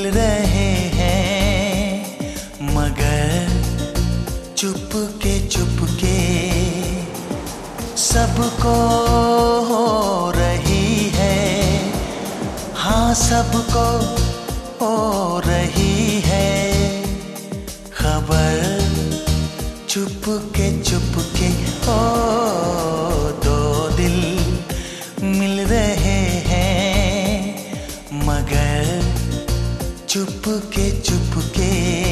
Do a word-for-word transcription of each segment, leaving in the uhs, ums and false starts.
रहे हैं, मगर चुप के चुप के सबको हो रही है। हाँ, सबको हो रही है खबर, चुप के चुप के। ओ दो दिल मिल रहे हैं, मगर चुप के चुप के।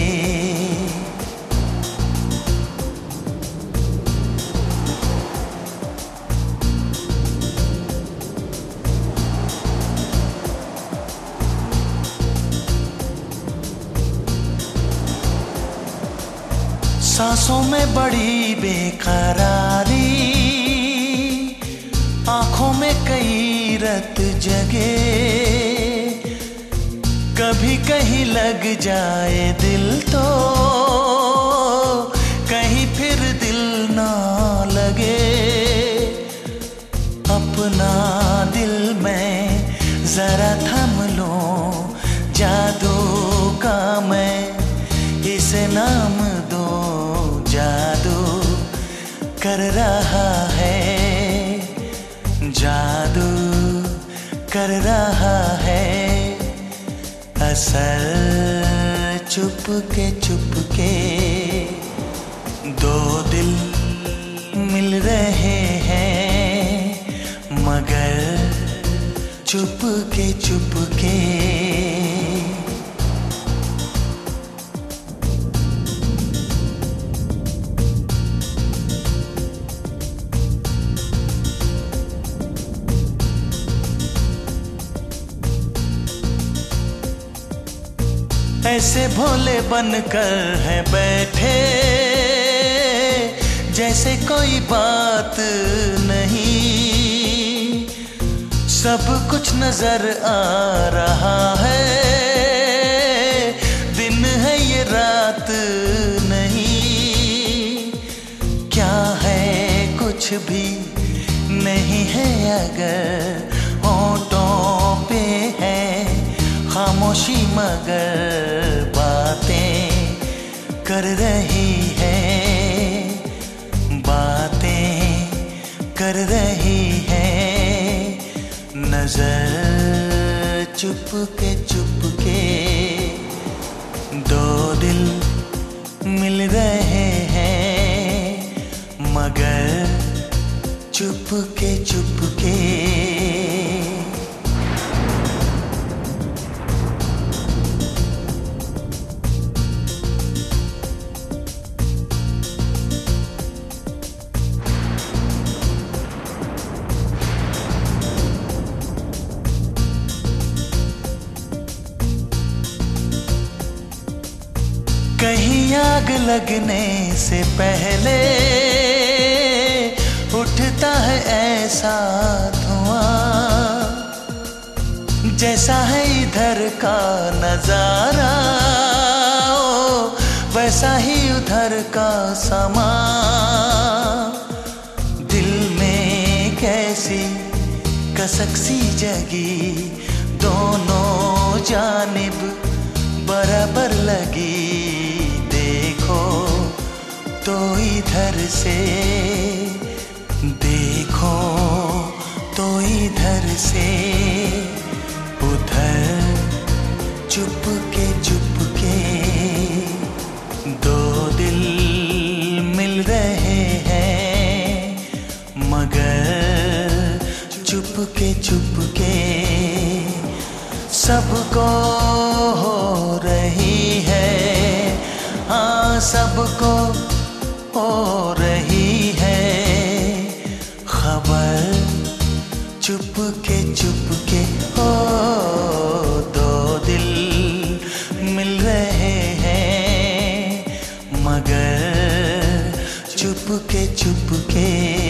सांसों में बड़ी बेकरारी, आंखों में कई रत जगे। कभी कहीं लग जाए दिल तो कहीं फिर दिल ना लगे। अपना दिल मैं जरा थम लूं, जादू का मैं इसे नाम दूं। जादू कर रहा है, जादू कर रहा है असर, चुप के चुप के। दो दिल मिल रहे हैं, मगर चुप के चुप के। ऐसे भोले बनकर है बैठे, जैसे कोई बात नहीं। सब कुछ नजर आ रहा है, दिन है ये रात नहीं। क्या है कुछ भी नहीं है अगर होठों पे है खामोशी, मगर बातें कर रही है, बातें कर रही है नजर, चुप के चुप के। दो दिल मिल रहे हैं, मगर चुप के चुप के। कहीं आग लगने से पहले उठता है ऐसा धुआं, जैसा है इधर का नजारा ओ, वैसा ही उधर का समा। दिल में कैसी कसक सी जगी, दोनों जानिब बराबर लगी। देखो तो इधर से, देखो तो इधर से, उधर चुप के चुप के। दो दिल मिल रहे हैं, मगर चुप के चुप के। सबको हो रही है, हाँ सबको हो रही है खबर, चुप के चुप के। ओ दो दिल मिल रहे हैं, मगर चुप के चुप के।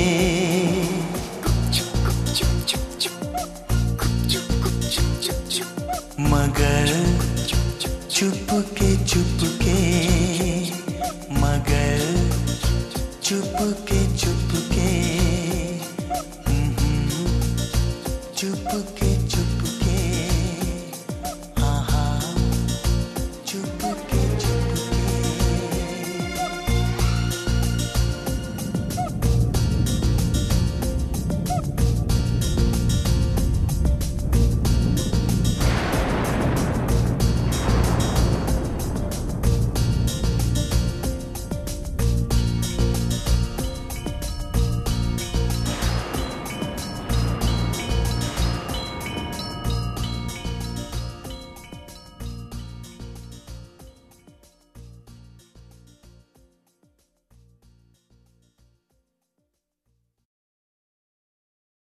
मगर चुप के चुप के, मगर चुप के चुप